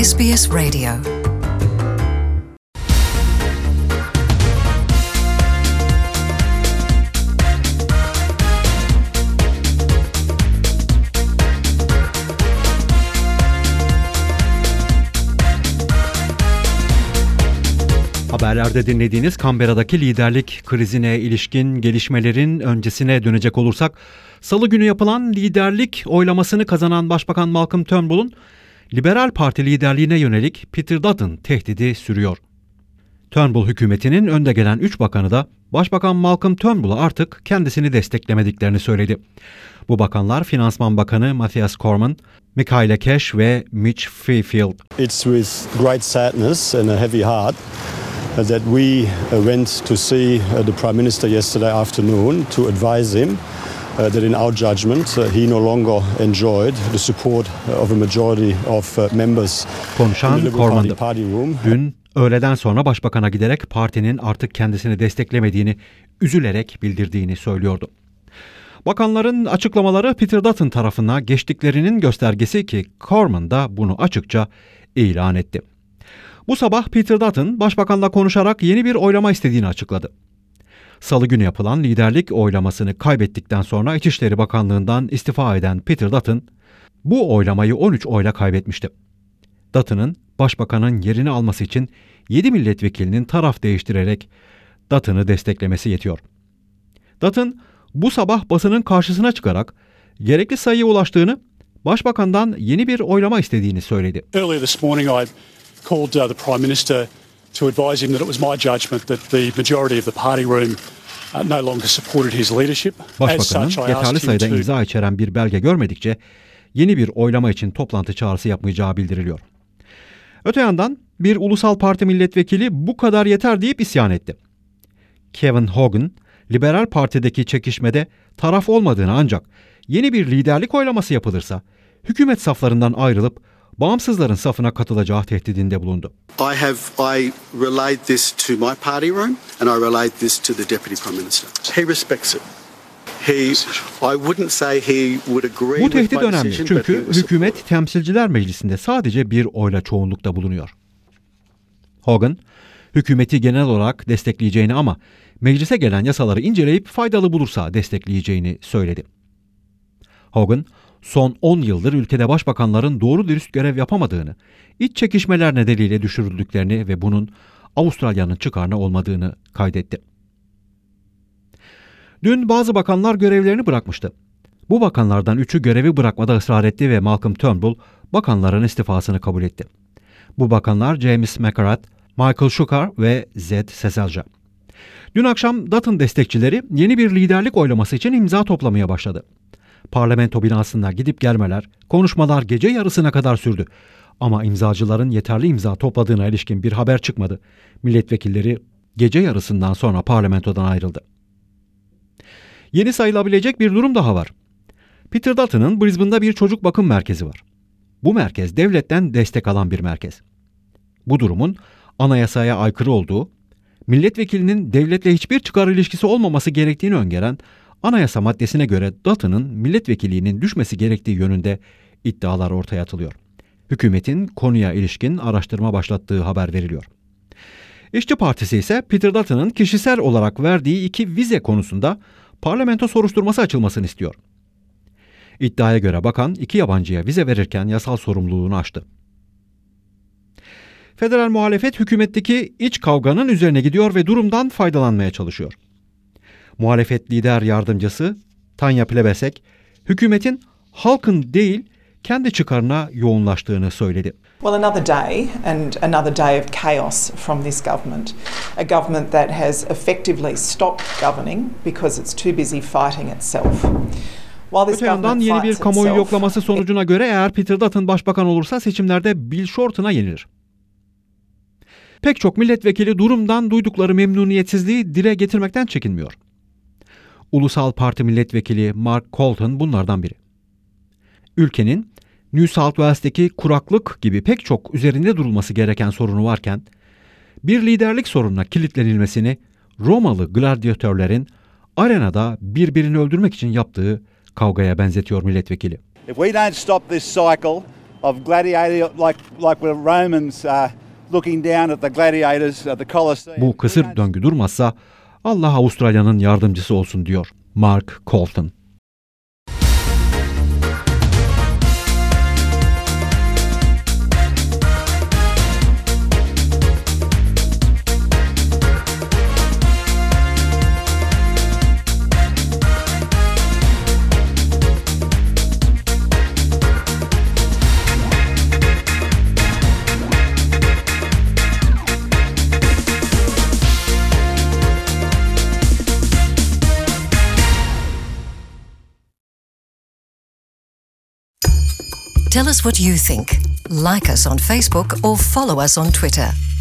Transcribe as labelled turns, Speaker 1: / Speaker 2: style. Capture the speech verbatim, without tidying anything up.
Speaker 1: S B S Radio.
Speaker 2: Haberlerde dinlediğiniz Canberra'daki liderlik krizine ilişkin gelişmelerin öncesine dönecek olursak, Salı günü yapılan liderlik oylamasını kazanan Başbakan Malcolm Turnbull'un Liberal Parti liderliğine yönelik Peter Dutton tehdidi sürüyor. Turnbull hükümetinin önde gelen üç bakanı da Başbakan Malcolm Turnbull'a artık kendisini desteklemediklerini söyledi. Bu bakanlar Finansman Bakanı Matthias Cormann, Michaela Cash ve Mitch Fifield.
Speaker 3: It's with great sadness and a heavy heart that we went to see the Prime Minister yesterday afternoon to advise him Uh, that in our judgment uh, he no longer enjoyed the support of a majority of uh, members
Speaker 2: Konuşan
Speaker 3: in the Liberal Party,
Speaker 2: Cormann'dı.
Speaker 3: party room.
Speaker 2: Dün öğleden sonra başbakana giderek partinin artık kendisini desteklemediğini üzülerek bildirdiğini söylüyordu. Bakanların açıklamaları Peter Dutton tarafına geçtiklerinin göstergesi ki Cormann da bunu açıkça ilan etti. Bu sabah Peter Dutton başbakanla konuşarak yeni bir oylama istediğini açıkladı. Salı günü yapılan liderlik oylamasını kaybettikten sonra İçişleri Bakanlığı'ndan istifa eden Peter Dutton, bu oylamayı on üç oyla kaybetmişti. Dutton'ın başbakanın yerini alması için yedi milletvekilinin taraf değiştirerek Dutton'ı desteklemesi yetiyor. Dutton, bu sabah basının karşısına çıkarak gerekli sayıya ulaştığını, başbakandan yeni bir oylama istediğini söyledi.
Speaker 4: Earlier this morning I called uh, the Prime Minister to advise him that it was my judgment that the majority of the party room uh, no longer supported his leadership.
Speaker 2: Başbakanın yeterli sayıda imza içeren bir belge görmedikçe yeni bir oylama için toplantı çağrısı yapmayacağı bildiriliyor. Öte yandan bir ulusal parti milletvekili bu kadar yeter deyip isyan etti. Kevin Hogan, Liberal Parti'deki çekişmede taraf olmadığını ancak yeni bir liderlik oylaması yapılırsa hükümet saflarından ayrılıp bağımsızların safına katılacağı tehdidinde bulundu.
Speaker 5: I have I relayed this to my party room and I relayed this to the Deputy Prime Minister. He respects it. He I wouldn't say he would agree.
Speaker 2: Bu tehdit önemli çünkü hükümet Temsilciler Meclisi'nde sadece bir oyla çoğunlukta bulunuyor. Hogan, hükümeti genel olarak destekleyeceğini ama meclise gelen yasaları inceleyip faydalı bulursa destekleyeceğini söyledi. Hogan, son on yıldır ülkede başbakanların doğru dürüst görev yapamadığını, iç çekişmeler nedeniyle düşürüldüklerini ve bunun Avustralya'nın çıkarına olmadığını kaydetti. Dün bazı bakanlar görevlerini bırakmıştı. Bu bakanlardan üçü görevi bırakmada ısrar etti ve Malcolm Turnbull bakanların istifasını kabul etti. Bu bakanlar James McGrath, Michael Shukar ve Zed Seselja. Dün akşam Dutton destekçileri yeni bir liderlik oylaması için imza toplamaya başladı. Parlamento binasında gidip gelmeler, konuşmalar gece yarısına kadar sürdü. Ama imzacıların yeterli imza topladığına ilişkin bir haber çıkmadı. Milletvekilleri gece yarısından sonra parlamentodan ayrıldı. Yeni sayılabilecek bir durum daha var. Peter Dutton'ın Brisbane'da bir çocuk bakım merkezi var. Bu merkez devletten destek alan bir merkez. Bu durumun anayasaya aykırı olduğu, milletvekilinin devletle hiçbir çıkar ilişkisi olmaması gerektiğini öngören anayasa maddesine göre Dutton'ın milletvekilliğinin düşmesi gerektiği yönünde iddialar ortaya atılıyor. Hükümetin konuya ilişkin araştırma başlattığı haber veriliyor. İşçi Partisi ise Peter Dutton'ın kişisel olarak verdiği iki vize konusunda parlamento soruşturması açılmasını istiyor. İddiaya göre bakan iki yabancıya vize verirken yasal sorumluluğunu aştı. Federal muhalefet hükümetteki iç kavganın üzerine gidiyor ve durumdan faydalanmaya çalışıyor. Muhalefet lider yardımcısı Tanya Plibersek, hükümetin halkın değil kendi çıkarına yoğunlaştığını söyledi.
Speaker 6: Well, another day and another day of chaos from this government. A government that has effectively stopped governing because it's too busy fighting itself.
Speaker 2: Öte yandan yeni bir kamuoyu yoklaması sonucuna göre eğer Peter Dutton başbakan olursa seçimlerde Bill Shorten'a yenilir. Pek çok milletvekili durumdan duydukları memnuniyetsizliği dile getirmekten çekinmiyor. Ulusal Parti milletvekili Mark Colton bunlardan biri. Ülkenin New South Wales'teki kuraklık gibi pek çok üzerinde durulması gereken sorunu varken, bir liderlik sorununa kilitlenilmesini Romalı gladyatörlerin arenada birbirini öldürmek için yaptığı kavgaya benzetiyor milletvekili.
Speaker 7: If we don't stop this cycle
Speaker 1: of gladiator, like like we're Romans uh, looking down at the gladiators at the Colosseum.
Speaker 2: Bu kısır döngü durmazsa Allah Avustralya'nın yardımcısı olsun diyor Mark Colton.
Speaker 7: Tell us what you think. Like us on Facebook or follow us on Twitter.